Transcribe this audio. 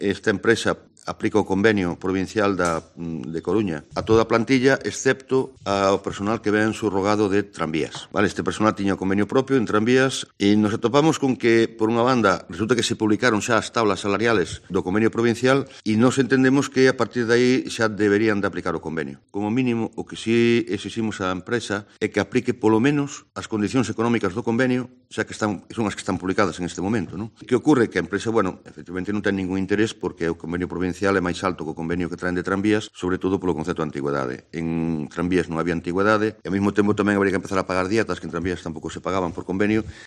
esta empresa aplica o convenio provincial de Coruña a toda a plantilla, excepto ao personal que ven subrogado de tranvías. Vale, este personal tiña o convenio propio en tranvías e nos atopamos con que, por unha banda, resulta que se publicaron xa as tablas salariales do convenio provincial e nos entendemos que a partir de aí xa deberían de aplicar o convenio. Como mínimo, o que si exiximos á empresa é que aplique polo menos as condicións económicas do convenio, xa que son as que están publicadas en este momento, non? Que ocorre que a empresa, efectivamente non ten ningún interés porque o convenio provincial é máis alto que o convenio que traen de tranvías, sobre todo polo concepto de antigüedade. En tranvías non había antigüedade e ao mesmo tempo tamén habría que empezar a pagar dietas que en tranvías tampouco se pagaban por convenio